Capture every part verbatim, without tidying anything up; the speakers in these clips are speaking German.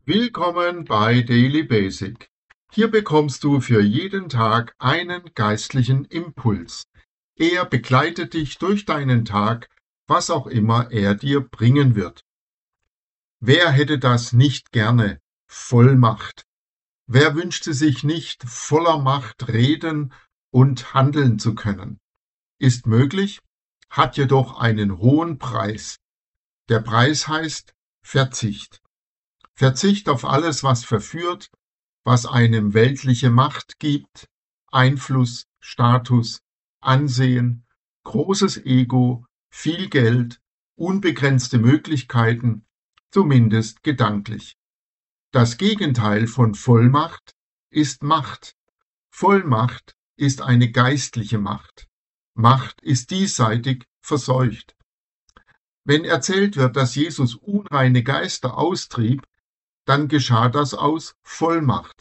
Willkommen bei Daily Basic. Hier bekommst du für jeden Tag einen geistlichen Impuls. Er begleitet dich durch deinen Tag, was auch immer er dir bringen wird. Wer hätte das nicht gerne? Vollmacht. Wer wünschte sich nicht, voller Macht reden und handeln zu können? Ist möglich, hat jedoch einen hohen Preis. Der Preis heißt Verzicht. Verzicht auf alles, was verführt, was einem weltliche Macht gibt, Einfluss, Status, Ansehen, großes Ego, viel Geld, unbegrenzte Möglichkeiten, zumindest gedanklich. Das Gegenteil von Vollmacht ist Macht. Vollmacht ist eine geistliche Macht. Macht ist diesseitig verseucht. Wenn erzählt wird, dass Jesus unreine Geister austrieb, dann geschah das aus Vollmacht.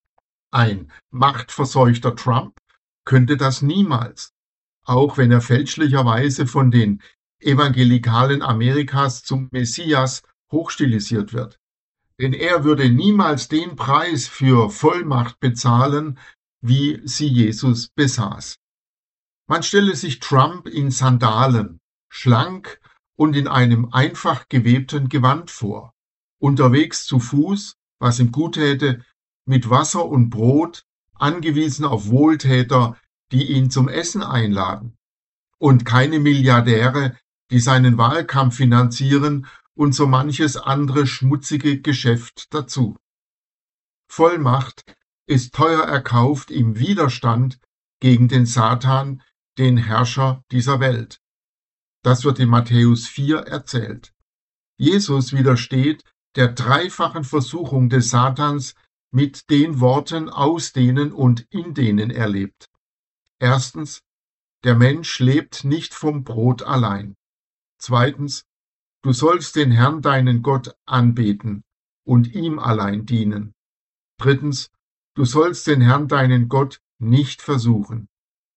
Ein machtverseuchter Trump könnte das niemals, auch wenn er fälschlicherweise von den Evangelikalen Amerikas zum Messias hochstilisiert wird. Denn er würde niemals den Preis für Vollmacht bezahlen, wie sie Jesus besaß. Man stelle sich Trump in Sandalen, schlank und in einem einfach gewebten Gewand vor, unterwegs zu Fuß, was ihm gut täte, mit Wasser und Brot, angewiesen auf Wohltäter, die ihn zum Essen einladen, und keine Milliardäre, die seinen Wahlkampf finanzieren und so manches andere schmutzige Geschäft dazu. Vollmacht ist teuer erkauft im Widerstand gegen den Satan, den Herrscher dieser Welt. Das wird in Matthäus vier erzählt. Jesus widersteht der dreifachen Versuchung des Satans mit den Worten, aus denen und in denen er lebt. Erstens, der Mensch lebt nicht vom Brot allein. Zweitens, du sollst den Herrn deinen Gott anbeten und ihm allein dienen. Drittens, du sollst den Herrn deinen Gott nicht versuchen.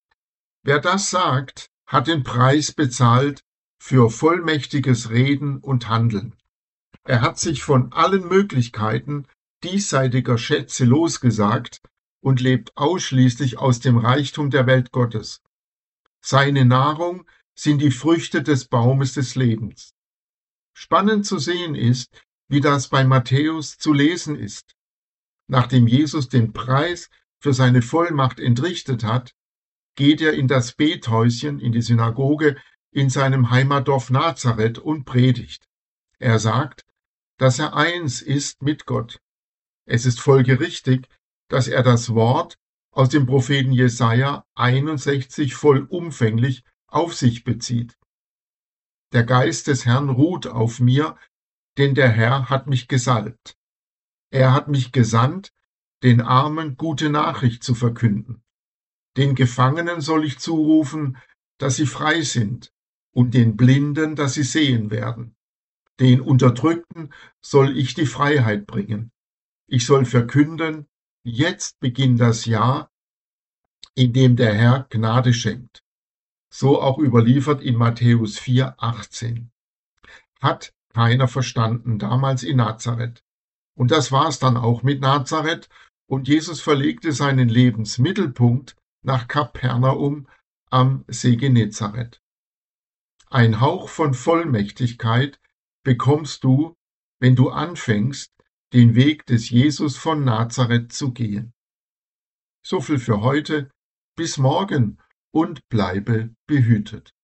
Wer das sagt, hat den Preis bezahlt für vollmächtiges Reden und Handeln. Er hat sich von allen Möglichkeiten diesseitiger Schätze losgesagt und lebt ausschließlich aus dem Reichtum der Welt Gottes. Seine Nahrung sind die Früchte des Baumes des Lebens. Spannend zu sehen ist, wie das bei Matthäus zu lesen ist. Nachdem Jesus den Preis für seine Vollmacht entrichtet hat, geht er in das Bethäuschen, in die Synagoge, in seinem Heimatdorf Nazareth und predigt. Er sagt, dass er eins ist mit Gott. Es ist folgerichtig, dass er das Wort aus dem Propheten Jesaja einundsechzig vollumfänglich auf sich bezieht. Der Geist des Herrn ruht auf mir, denn der Herr hat mich gesalbt. Er hat mich gesandt, den Armen gute Nachricht zu verkünden. Den Gefangenen soll ich zurufen, dass sie frei sind, und den Blinden, dass sie sehen werden. Den Unterdrückten soll ich die Freiheit bringen. Ich soll verkünden, jetzt beginnt das Jahr, in dem der Herr Gnade schenkt. So auch überliefert in Matthäus vier, achtzehn. Hat keiner verstanden, damals in Nazareth. Und das war's dann auch mit Nazareth, und Jesus verlegte seinen Lebensmittelpunkt nach Kapernaum am See Genezareth. Ein Hauch von Vollmächtigkeit bekommst du, wenn du anfängst, den Weg des Jesus von Nazareth zu gehen. So viel für heute, bis morgen und bleibe behütet.